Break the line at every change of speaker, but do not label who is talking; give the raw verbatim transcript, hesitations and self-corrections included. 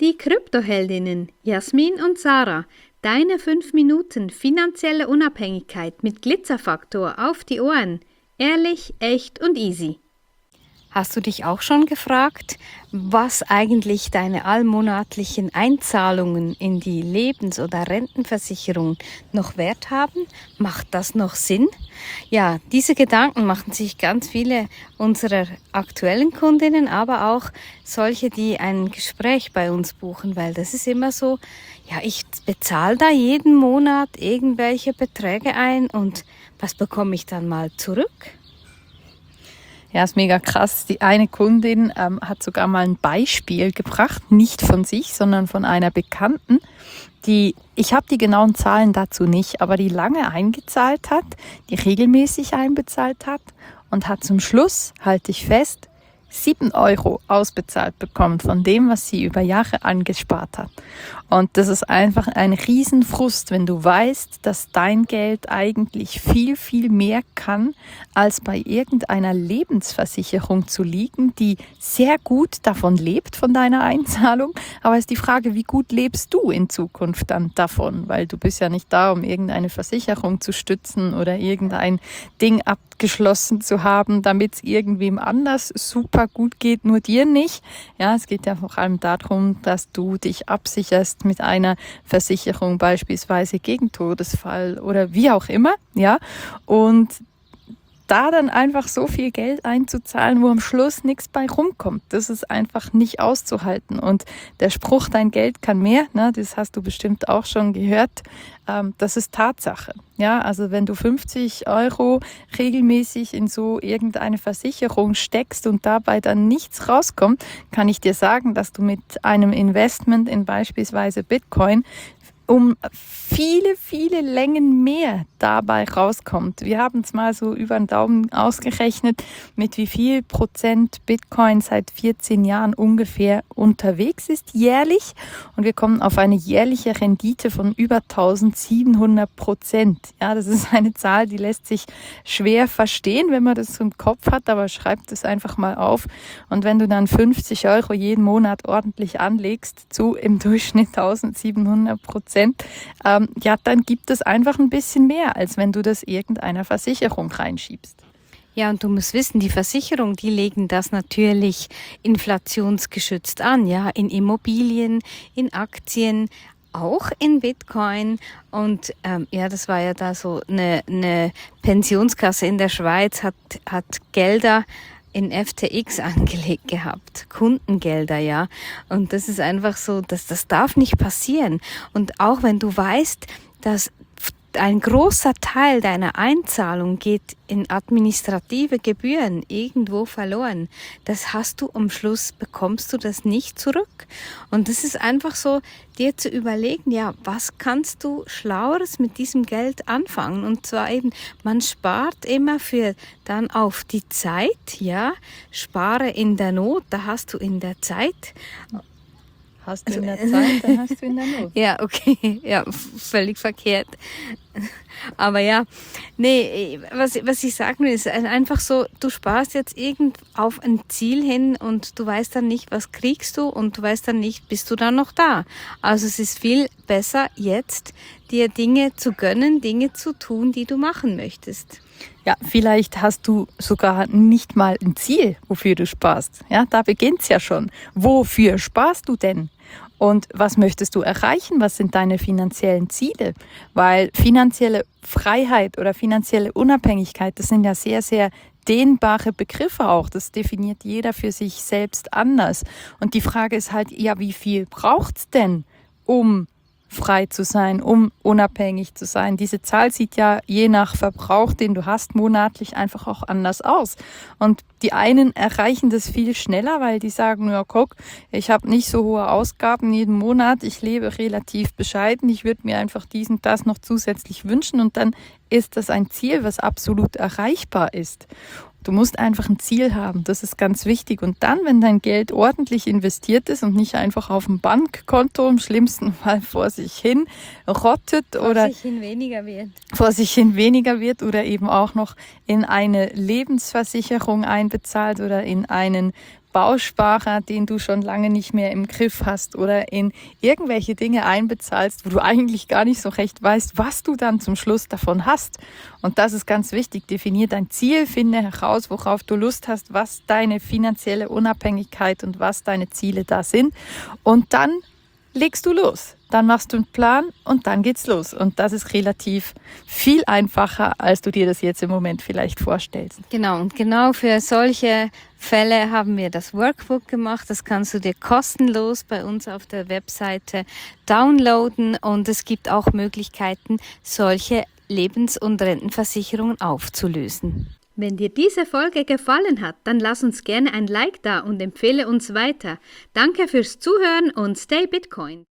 Die Kryptoheldinnen Jasmin und Sarah. Deine fünf Minuten finanzielle Unabhängigkeit mit Glitzerfaktor auf die Ohren. Ehrlich, echt und easy. Hast du dich auch schon gefragt, was eigentlich deine allmonatlichen Einzahlungen in die Lebens- oder Rentenversicherung noch wert haben? Macht das noch Sinn? Ja, diese Gedanken machen sich ganz viele unserer aktuellen Kundinnen, aber auch solche, die ein Gespräch bei uns buchen, weil das ist immer so, ja, ich bezahle da jeden Monat irgendwelche Beträge ein und was bekomme ich dann mal zurück?
Ja, ist mega krass. Die eine Kundin ähm, hat sogar mal ein Beispiel gebracht, nicht von sich, sondern von einer Bekannten, die, ich habe die genauen Zahlen dazu nicht, aber die lange eingezahlt hat, die regelmäßig einbezahlt hat und hat zum Schluss, halte ich fest, sieben Euro ausbezahlt bekommen von dem, was sie über Jahre angespart hat. Und das ist einfach ein Riesenfrust, wenn du weißt, dass dein Geld eigentlich viel, viel mehr kann, als bei irgendeiner Lebensversicherung zu liegen, die sehr gut davon lebt, von deiner Einzahlung. Aber es ist die Frage, wie gut lebst du in Zukunft dann davon? Weil du bist ja nicht da, um irgendeine Versicherung zu stützen oder irgendein Ding abgeschlossen zu haben, damit es irgendwem anders super gut geht, nur dir nicht. Ja, es geht ja vor allem darum, dass du dich absicherst mit einer Versicherung, beispielsweise gegen Todesfall oder wie auch immer, ja. Und da dann einfach so viel Geld einzuzahlen, wo am Schluss nichts bei rumkommt, das ist einfach nicht auszuhalten. Und der Spruch, dein Geld kann mehr, ne, das hast du bestimmt auch schon gehört, ähm, das ist Tatsache. Ja, also wenn du fünfzig Euro regelmäßig in so irgendeine Versicherung steckst und dabei dann nichts rauskommt, kann ich dir sagen, dass du mit einem Investment in beispielsweise Bitcoin um viele, viele Längen mehr dabei rauskommt. Wir haben es mal so über den Daumen ausgerechnet, mit wie viel Prozent Bitcoin seit vierzehn Jahren ungefähr unterwegs ist, jährlich. Und wir kommen auf eine jährliche Rendite von über eintausendsiebenhundert Prozent. Ja, das ist eine Zahl, die lässt sich schwer verstehen, wenn man das so im Kopf hat, aber schreibt es einfach mal auf. Und wenn du dann fünfzig Euro jeden Monat ordentlich anlegst, zu im Durchschnitt eintausendsiebenhundert Prozent, ähm, ja, dann gibt es einfach ein bisschen mehr, als wenn du das irgendeiner Versicherung reinschiebst.
Ja, und du musst wissen, die Versicherung, die legen das natürlich inflationsgeschützt an, ja, in Immobilien, in Aktien, auch in Bitcoin. Und ähm, ja, das war ja da so eine, eine Pensionskasse in der Schweiz, hat, hat Gelder in F T X angelegt gehabt, Kundengelder, ja. Und das ist einfach so, dass das darf nicht passieren. Und auch wenn du weißt, dass ein großer Teil deiner Einzahlung geht in administrative Gebühren irgendwo verloren. Das hast du am Schluss, bekommst du das nicht zurück. Und das ist einfach so, dir zu überlegen, ja, was kannst du Schlaueres mit diesem Geld anfangen? Und zwar eben, man spart immer für dann auf die Zeit, ja, spare in der Not, da hast du in der Zeit.
Hast du in der Zeit, dann hast du in der Not.
Ja, okay, ja, völlig verkehrt. Aber ja, nee, was, was ich sagen will, ist einfach so, du sparst jetzt irgend auf ein Ziel hin und du weißt dann nicht, was kriegst du und du weißt dann nicht, bist du dann noch da. Also es ist viel besser jetzt, dir Dinge zu gönnen, Dinge zu tun, die du machen möchtest.
Ja, vielleicht hast du sogar nicht mal ein Ziel, wofür du sparst. Ja, da beginnt's ja schon. Wofür sparst du denn? Und was möchtest du erreichen? Was sind deine finanziellen Ziele? Weil finanzielle Freiheit oder finanzielle Unabhängigkeit, das sind ja sehr, sehr dehnbare Begriffe auch. Das definiert jeder für sich selbst anders. Und die Frage ist halt, ja, wie viel braucht's denn, um frei zu sein, um unabhängig zu sein. Diese Zahl sieht ja je nach Verbrauch, den du hast, monatlich einfach auch anders aus. Und die einen erreichen das viel schneller, weil die sagen, ja guck, ich habe nicht so hohe Ausgaben jeden Monat, ich lebe relativ bescheiden, ich würde mir einfach dies und das noch zusätzlich wünschen und dann ist das ein Ziel, was absolut erreichbar ist. Du musst einfach ein Ziel haben, das ist ganz wichtig. Und dann, wenn dein Geld ordentlich investiert ist und nicht einfach auf dem Bankkonto im schlimmsten Fall vor sich hin rottet oder
vor sich hin weniger wird.
vor sich hin weniger wird oder eben auch noch in eine Lebensversicherung einbezahlt oder in einen Bausparer, den du schon lange nicht mehr im Griff hast oder in irgendwelche Dinge einbezahlst, wo du eigentlich gar nicht so recht weißt, was du dann zum Schluss davon hast. Und das ist ganz wichtig. Definier dein Ziel, finde heraus, worauf du Lust hast, was deine finanzielle Unabhängigkeit und was deine Ziele da sind. Und dann legst du los. Dann machst du einen Plan und dann geht's los. Und das ist relativ viel einfacher, als du dir das jetzt im Moment vielleicht vorstellst.
Genau, und genau für solche Fälle haben wir das Workbook gemacht. Das kannst du dir kostenlos bei uns auf der Webseite downloaden. Und es gibt auch Möglichkeiten, solche Lebens- und Rentenversicherungen aufzulösen. Wenn dir diese Folge gefallen hat, dann lass uns gerne ein Like da und empfehle uns weiter. Danke fürs Zuhören und stay Bitcoin!